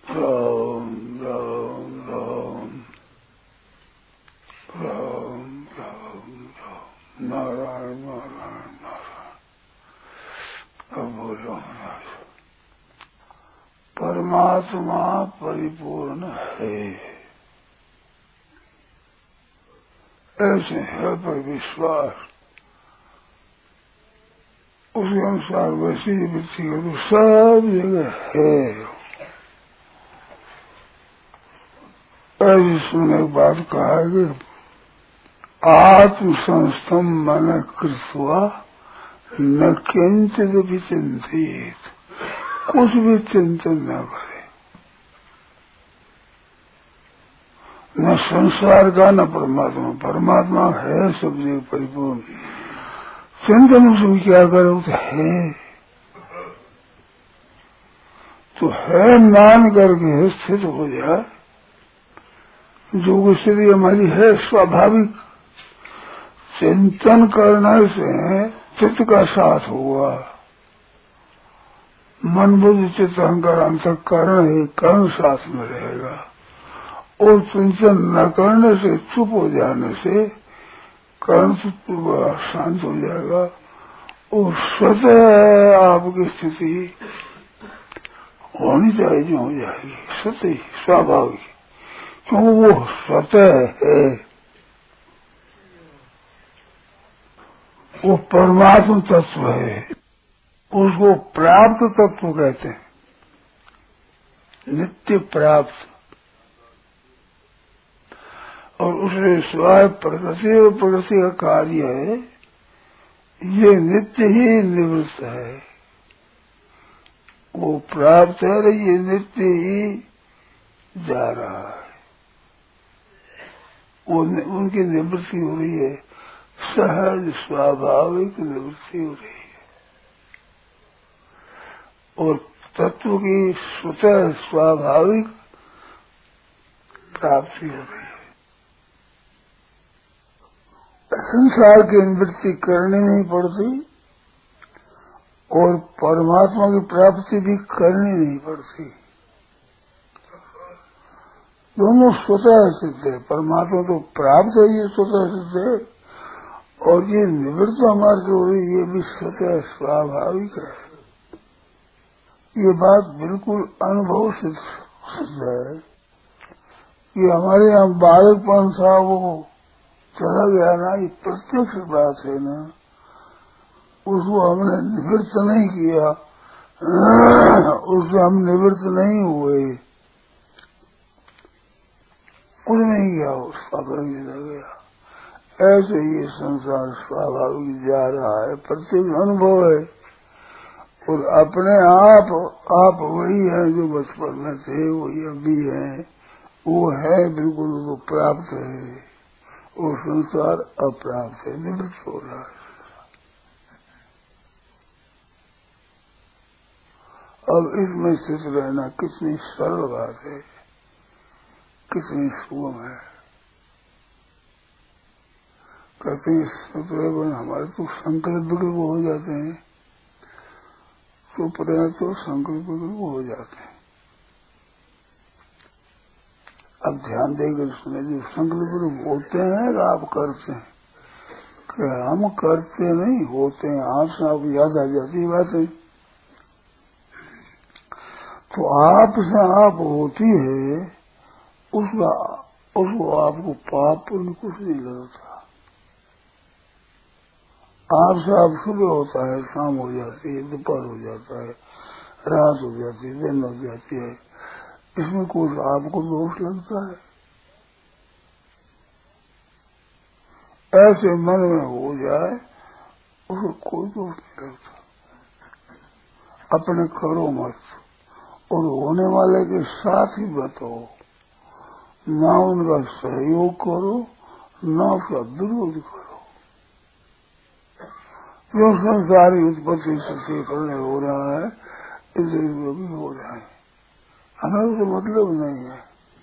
राम राम राम राम राम राम नारायण नारायण नारायण। अब बोलो परमात्मा परिपूर्ण है, ऐसे है पर विश्वास उसके अनुसार वैसी वृत्ति तो सब जगह है। ऐसी सुनने की बात कहा कि आत्मसंस्थम मन कृत्वा न किंचित भी चिंतित, कुछ भी चिंतन न करे, न संसार का न परमात्मा। परमात्मा है सब जगह परिपूर्ण, चिंतन उसमें क्या करो तो है मान करके स्थित हो जाए। जो स्थिति हमारी है स्वाभाविक, चिंतन करने से चित्त का साथ हुआ, मन बुद्धि चित्त अहंकार अंतःकरण ही कर्म साथ में रहेगा। और चिंतन न करने से, चुप हो जाने से कर्म शांत हो जाएगा और स्वतः आपकी स्थिति होनी चाहिए जो हो जाएगी, स्वतः स्वाभाविक, क्योंकि वो स्वतः है, वो परमात्मा तत्व है, उसको प्राप्त तत्व कहते हैं, नित्य प्राप्त। और उसमें स्वाय प्रकृति और प्रकृति का कार्य है, ये नित्य ही निवृत्त है। वो प्राप्त है और ये नित्य ही जा रहा है, वो उनकी निवृत्ति हो रही है, सहज स्वाभाविक निवृत्ति हो रही है। और तत्व की स्वतः स्वाभाविक प्राप्ति हो रही है। संसार की निवृत्ति करनी नहीं पड़ती और परमात्मा की प्राप्ति भी करनी नहीं पड़ती, दोनों स्वतः सिद्ध है। परमात्मा तो प्राप्त है, ये स्वतः सिद्ध है, और ये निवृत्त हमारे से हो रही ये भी स्वतः स्वाभाविक है। ये बात बिल्कुल अनुभव सिद्ध है कि हमारे यहाँ बालकपन था वो चला गया ना, ये प्रत्यक्ष बात है ना, उसको हमने निवृत्त नहीं किया, उससे हम निवृत्त नहीं हुए, कुछ नहीं किया, स्वाभाविक जा गया। ऐसे ये संसार स्वाभाविक जा रहा है, प्रत्येक अनुभव है। और अपने आप वही है जो बचपन में थे, वही अभी है, वो है बिल्कुल, वो प्राप्त है, और संसार अप्राप्त है, निवृत्त हो रहा है। अब इसमें स्थित रहना कितनी सरल बात है, कितनी सुगम है। कहते हैं हमारे तो संकल्प विकल्प हो जाते हैं, तो प्रयास तो संकल्प विकल्प हो जाते हैं। अब ध्यान देकर सुने, जो संकल्प विकल्प होते हैं आप करते हैं, कि हम करते नहीं होते हैं, आपसे आप याद आ जाती है बातें, तो आपसे आप होती है, उसको आपको पाप पुण्य कुछ नहीं लगता। आपसे आप सुबह होता है, शाम हो जाती है, दोपहर हो जाता है, रात हो जाती है, दिन हो जाती है, इसमें कुछ आपको दोष लगता है? ऐसे मन में हो जाए उसको कोई दोष नहीं लगता। अपने करो मत, और होने वाले के साथ ही मत हो, ना उनका सहयोग करो, ना उसका विरोध करो। जो संसारी उत्पत्ति से करने हो रहा है, इसे भी हो रहा है, हमें उससे मतलब नहीं है।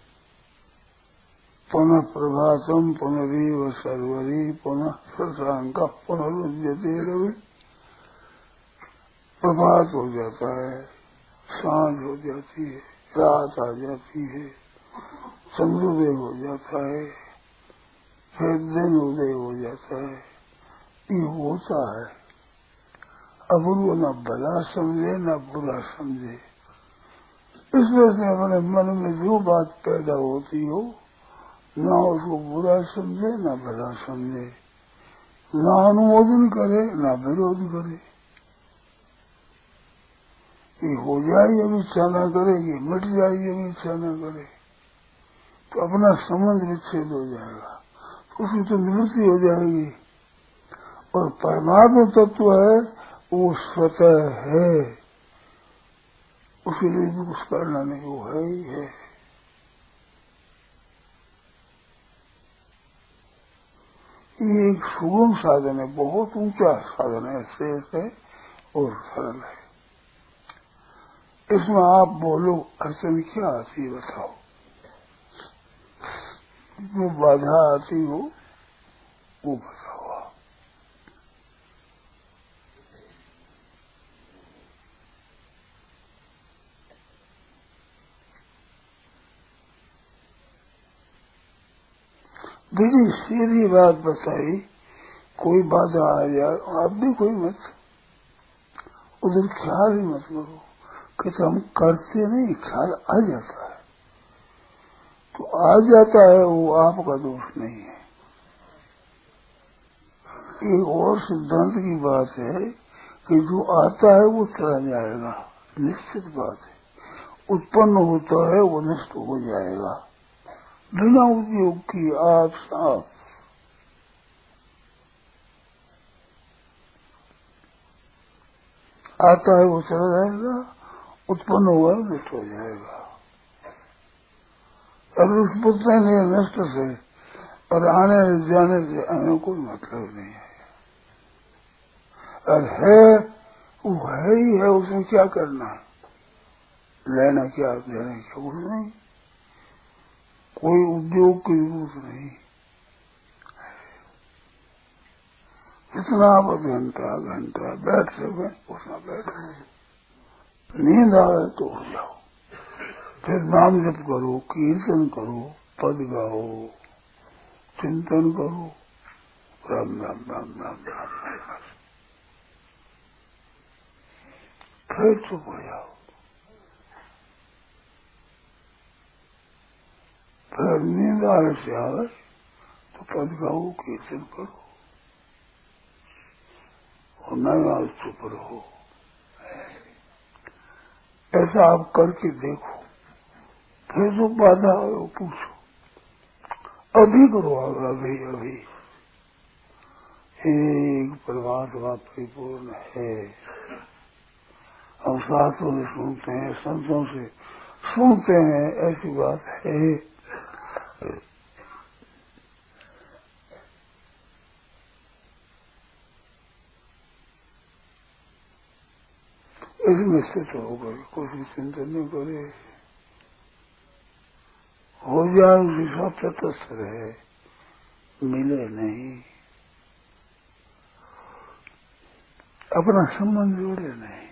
पुनः प्रभातम पुनरीव सर्वरी पुनः शशांक पुनरुज्यते रवि। प्रभात हो जाता है, सांझ हो जाती है, रात आ जाती है, चंद्रोदय हो जाता है, फिर दिन उदय हो जाता है। ये होता है। अब वो न भला समझे न बुरा समझे। इस वजह से हमारे मन में जो बात पैदा होती हो, ना उसको बुरा समझे न भला समझे, ना अनुमोदन करे ना विरोध करे। ये हो जाए ये भी इच्छा न करे, ये मिट जाए ये भी इच्छा न करे, तो अपना संबंध विच्छेद हो जाएगा, तो उसकी तो निवृत्ति हो जाएगी। और परमात्मा तत्व है वो स्वतः है, उसके लिए भी कुछ करना नहीं, वो है ही है। ये एक सुगम साधन है, बहुत ऊंचा साधन है, श्रेष्ठ है और सरल है। इसमें आप बोलो अड़चन क्या आती है बताओ, जो बाधा आती हो वो बताओ आप। दीदी सीधी बात बताई, कोई बाधा आ जाए आप भी कोई मत उधर ख्याल ही मत करो, कहते हम करते नहीं, ख्याल आ जाता है तो आ जाता है, वो आपका दोष नहीं है। एक और सिद्धांत की बात है कि जो आता है वो चला जाएगा, निश्चित बात है। उत्पन्न होता है वो नष्ट हो जाएगा, बिना उपयोग की आप साफ। आता है वो चला जाएगा, उत्पन्न हुआ है नष्ट हो जाएगा। अगर उस पुत्र ने नष्ट से और आने जाने से हमें कोई मतलब नहीं है। और है वो है ही है, उसमें क्या करना है, लेना क्या देना क्या, कुछ नहीं, कोई उद्योग की जरूरत नहीं। जितना आप घंटा घंटा बैठ सके उतना बैठो, नींद आए तो हो जाओ, फिर नाम जप करो, कीर्तन करो, पद गाओ, चिंतन करो, राम राम राम राम राम राम, फिर चुप हो जाओ, फिर नींद आए से आए तो पद गाओ, कीर्तन करो, और नहीं आज चुप रहो। ऐसा आप करके देखो, फिर जो बाधा है वो पूछो, अभी करो, अभी अभी। एक परमात्मा परिपूर्ण है। हम शास्त्रों से सुनते हैं, संतों से सुनते हैं, ऐसी बात है। इसमें स्थित हो गए, कुछ भी चिंतन नहीं करे, हो जाए दिशा तटस्थ रहे, मिले नहीं, अपना संबंध जोड़े नहीं।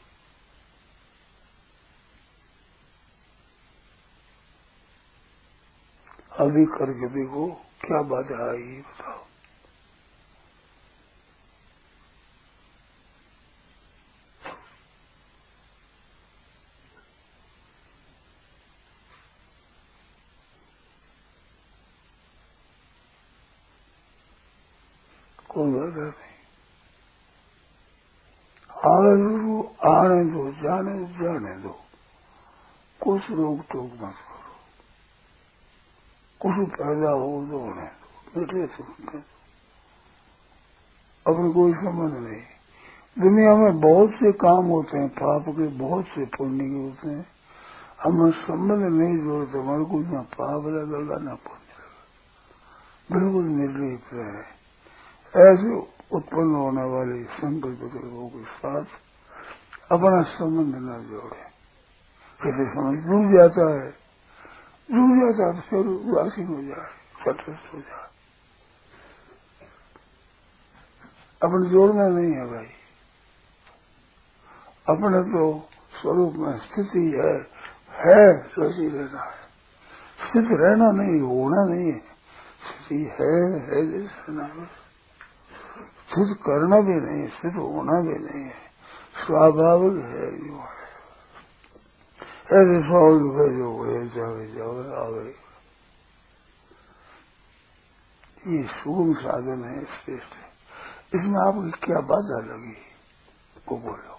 अभी करके देखो क्या बाधा आई बताओ। कोई बाधा नहीं, आने दो, जाने दो, कुछ रोक टोक मत करो, कुछ पैदा हो तो होने दो, बेटे सुनते अपने कोई संबंध नहीं। दुनिया में बहुत से काम होते हैं, पाप के बहुत से पुण्य के होते हैं, हमें संबंध नहीं जोड़ते, हमारे को न पाप लगेगा न पुण्य लगेगा, बिल्कुल निर्लिप्त है। ऐसे उत्पन्न होने वाले संकल्प विकल्पों के साथ अपना संबंध न जोड़े। कैसे समझ डूब जाता है तो फिर उदासीन हो जाए, तटस्थ हो जाए, अपने जोड़ना नहीं है भाई, अपने तो स्वरूप में स्थिति है वैसे ही रहना है। स्थित रहना नहीं, होना नहीं है। स्थिति है जैसे रहना है। स्थित करना भी नहीं, स्थित होना भी नहीं है, स्वाभाविक है जो है। ऐसे स्वाभाविक है जो है, जावे आवे। ये सुगम साधन है, श्रेष्ठ है। इसमें आपकी क्या बाधा लगी वो बोलो।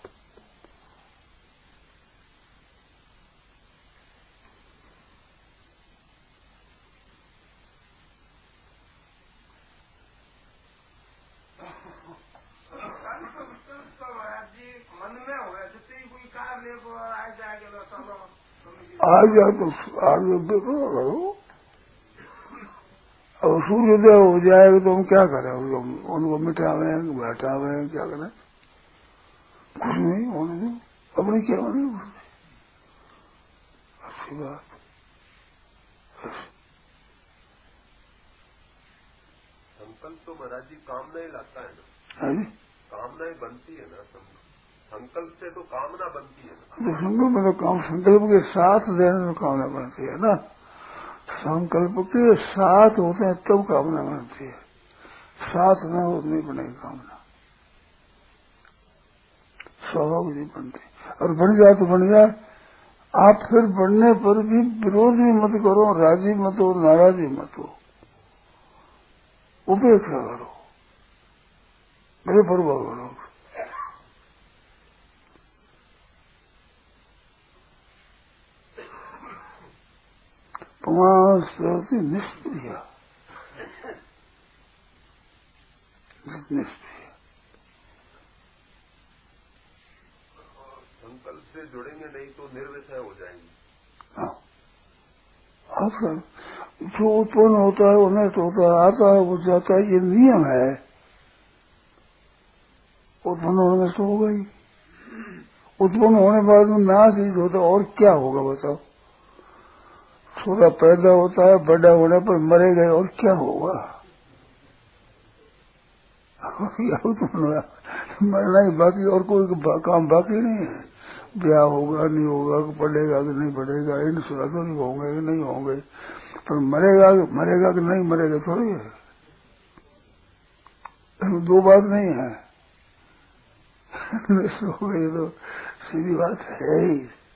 आ जाए तो आगे देखो करो। अब सूर्योदय हो जाएगा तो हम क्या करें? उनको मिटावे बैठावे, क्या करें? कुछ नहीं होने दो, अपनी क्या होने दो। अच्छी बात। संकल्प तो महाराज जी कामना ही लाता है ना। है कामना ही बनती है ना। संकल्प से तो कामना बनती है ना। तो संकल्प में तो काम, संकल्प के साथ देने में कामना बनती है ना। संकल्प के साथ होते हैं तब कामना बनती है, साथ न हो नहीं बनेगी कामना, स्वाभाविक नहीं बनती। और बन जाए तो बन जाए। आप फिर बनने पर भी विरोध भी मत करो, राजी मत हो, नाराजी मत हो, उपेक्षा करो, मेरे परवाह करो। प्रमाण से निष्क्रिय, निष्क्रिय। संकल्प से जुड़ेंगे नहीं तो निर्विषय हो जाएंगे। हाँ, जो उत्पन्न होता है वो नष्ट होता है, आता है वो जाता है, ये नियम है। उत्पन्न होने नष्ट होगा ही, उत्पन्न होने बाद में नाश ही होता, और क्या होगा बताओ? छोटा पैदा होता है, बड़ा होने पर मरेगा, और क्या होगा? मरना ही बाकी, और कोई काम बाकी नहीं है। ब्याह होगा नहीं होगा, पढ़ेगा कि नहीं पढ़ेगा, इन सुरक्षित होंगे कि नहीं होंगे, पर मरेगा कि नहीं मरेगा थोड़ी है। इसमें दो बात नहीं है। हो गई तो सीधी बात है ही।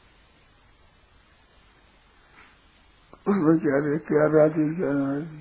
उसमें क्या राजी क्या नाराजी।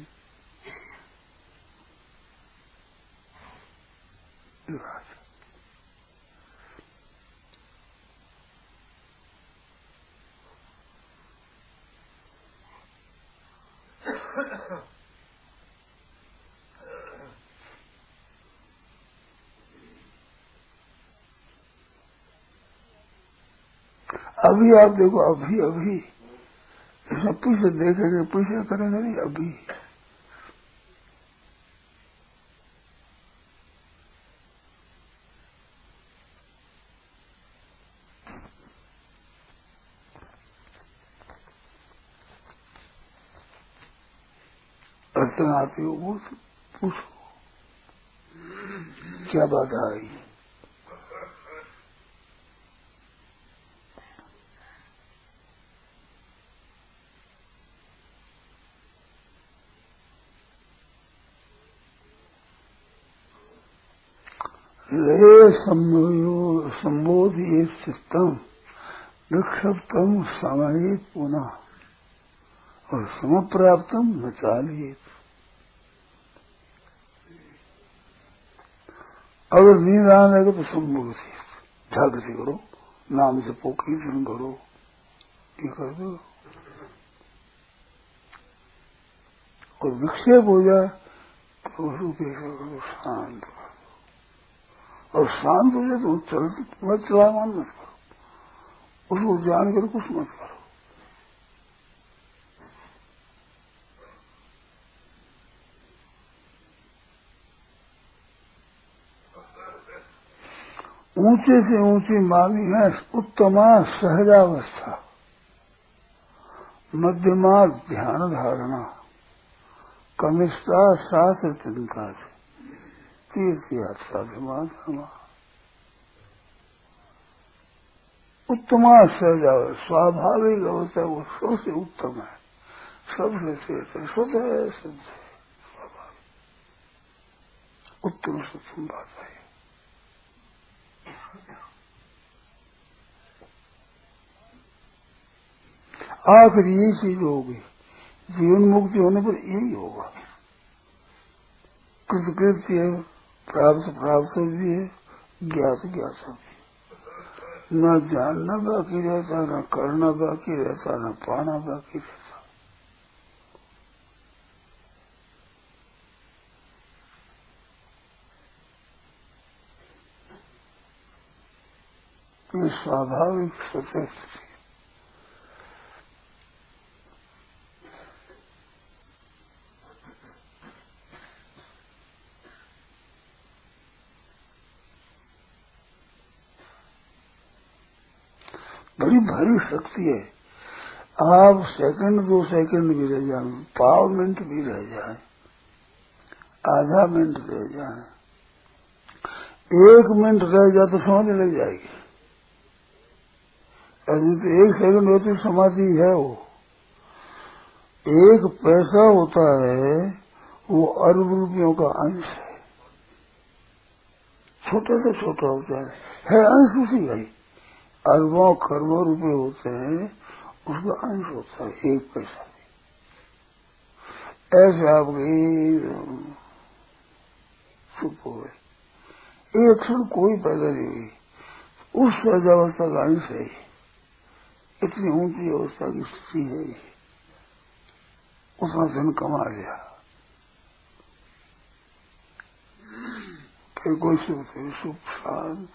अभी आप देखो, अभी सब पीछे देखेंगे, पीछे करेंगे नहीं, अभी अड़चन आती हो वो पूछो, क्या बात आई? ले संबोधित चित्तम निक्षिप्तम समाहित पुनः और समप्राप्तम न चालित। अगर नींद आने लगे तो संबोधित जागृति करो, नाम से कीर्तन करो, ये कर दो। और विक्षेप हो जाए तो उपेक्षा करो, शांत करो। और शांत हो जाए तो चलामान मत करो, उसको जान कर कुछ मत करो। ऊंचे से ऊंची मानी है उत्तमा सहजावस्था, मध्यमा ध्यान धारणा, कनिष्ठा शास्त्र चिंता, तीर्थ यात्रा भिमान। उत्तमा सहज स्वाभाविक अवस्था वो सबसे उत्तम है, सबसे श्रेष्ठ है, स्वतः है, सिद्ध है, स्वाभाविक उत्तम से उत्तम बात है। आखिर यही चीज होगी, जीवन मुक्ति होने पर यही होगा। कृतकृत्य प्राप्त प्राप्त भी है, ज्ञात ज्ञात भी, न जानना बाकी रहता, न करना बाकी रहता, न पाना बाकी रहता। ये स्वाभाविक सत्य स्थिति। बड़ी भारी शक्ति है। आप सेकंड 2 सेकंड भी रह जाए, पाव मिनट भी रह जाए, आधा मिनट रह जाए, 1 मिनट रह जाए तो समझ लग जाएगी। अभी तो 1 सेकंड होती समाधि है। वो 1 पैसा होता है, वो अरब रुपयों का अंश है, छोटे से छोटा होता है अंश उसी भाई। अरबों खरबों रुपए होते हैं, उसका अंश होता है 1 पैसा। ऐसे आप गई चुप हो गए, एक क्षण कोई पैदा नहीं हुई, उस पैदावस्था का अंश है। इतनी ऊंची अवस्था की स्थिति है, उतना धन कमा लिया, फिर कोई सुख शांत।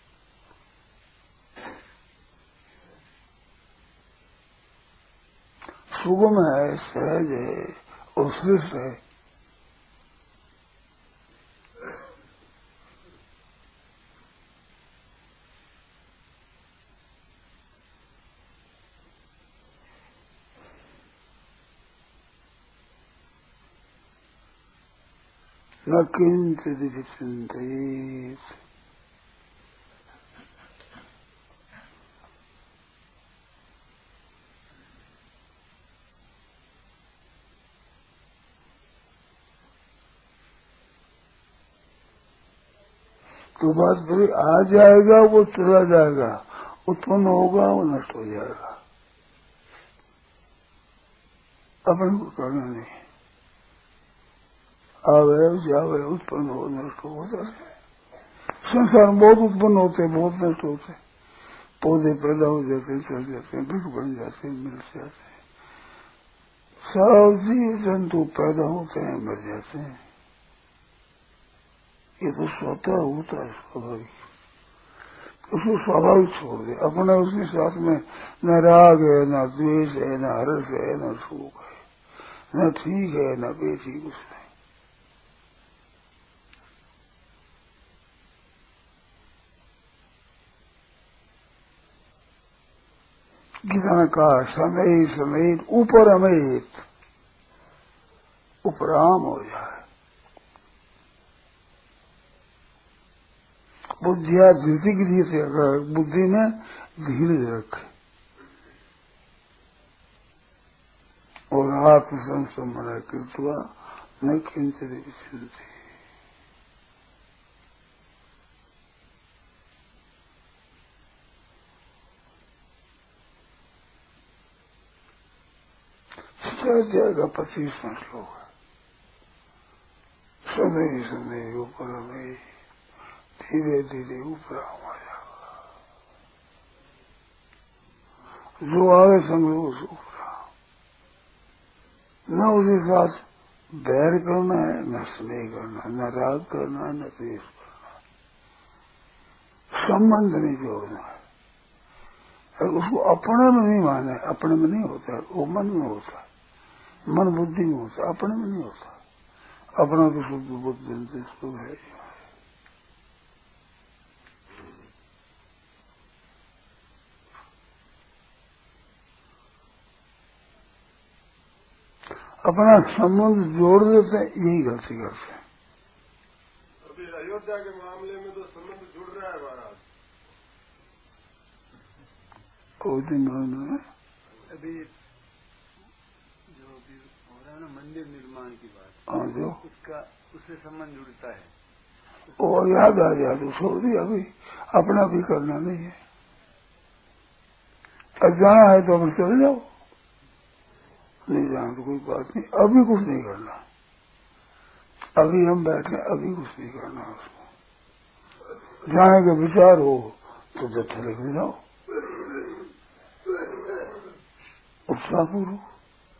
सुगम है, सहज है और श्रेष्ठ है। न किंचित विचिंतित, तो बात बड़ी आ जाएगा, वो चला जाएगा, उत्पन्न होगा, वो नष्ट हो जाएगा, अपन को करना नहीं। आवे जावे, उत्पन्न हो नष्ट होता है। संसार में बहुत उत्पन्न होते हैं, बहुत नष्ट होते हैं। पौधे पैदा हो जाते हैं, चल जाते हैं, वृक्ष बन जाते हैं, मिल जाते हैं। सब जीव जंतु पैदा होते हैं, मर जाते हैं। ये तो स्वतः होता है, स्वाभाविक। उसको स्वाभाविक छोड़ दे, अपने उसके साथ में न राग है, न द्वेष है, न हर्ष है, न सुख है, न ठीक है, न बेठीक उसमें। गीता ने कहा समय समेत ऊपर अमेत, उपराम हो जाए। बुद्धिया धृति गिरी से अगर बुद्धि में धीरज रखे और आत्म संसमन कृत्वा न किंचित विचिंति। जाएगा 25वां श्लोक। समय समय ऊपर में धीरे धीरे ऊपर आ जाएगा, जो आवे संग उस ऊपर। न उसके साथ बैर करना है, न स्नेह करना, न राग करना है, न द्वेष करना, संबंध नहीं जोड़ना है। उसको अपने में नहीं माने, अपने में नहीं होता है, वो मन में होता है, मन बुद्धि में होता है, अपने में नहीं होता। अपना तो शुद्ध बुद्धि तो है। अपना संबंध जोड़ देते हैं, यही गलती करते हैं। अभी अयोध्या के मामले में तो संबंध जुड़ रहा है महाराज। कोई दिन में अभी जो अभी हो रहा है ना मंदिर निर्माण की बात, हाँ जो उसका उससे संबंध जुड़ता है। और याद आ गया तो छोड़ दिया, अभी अपना भी करना नहीं है। अब जाना है तो अपन चले जाओ, नहीं जाना तो कोई बात नहीं। अभी कुछ नहीं करना, अभी हम बैठे, अभी कुछ नहीं करना। उसको जाने का विचार हो तो जत्थे लेके जाओ उत्साहपूर्वक।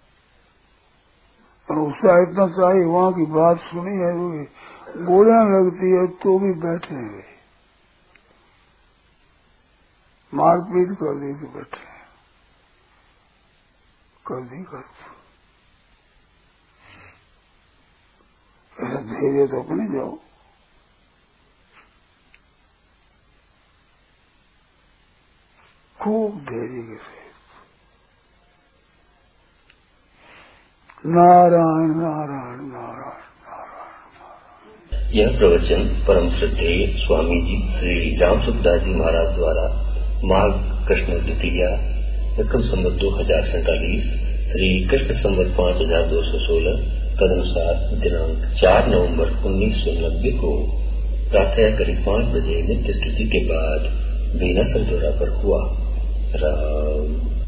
और उत्साह इतना चाहिए, वहां की बात सुनी है, गोलियां लगती है तो भी बैठे हुए, मारपीट कर दी तो बैठे, कर दी करते। ऐसा धैर्य तो अपने जाओ। खूब धैर्य के साथ नारायण नारायण नारायण नारायण। यह प्रवचन परम श्रद्धेय स्वामी जी श्री रामसुखदास जी महाराज द्वारा माघ कृष्ण द्वितीया विक्रम संवत 2047 श्री कृष्ण संवत 5216 तदनुसार दिनांक 4 नवंबर 1990 को प्रातः करीब 5 बजे नित्य स्तुति के बाद बीना संतोरा पर हुआ। राम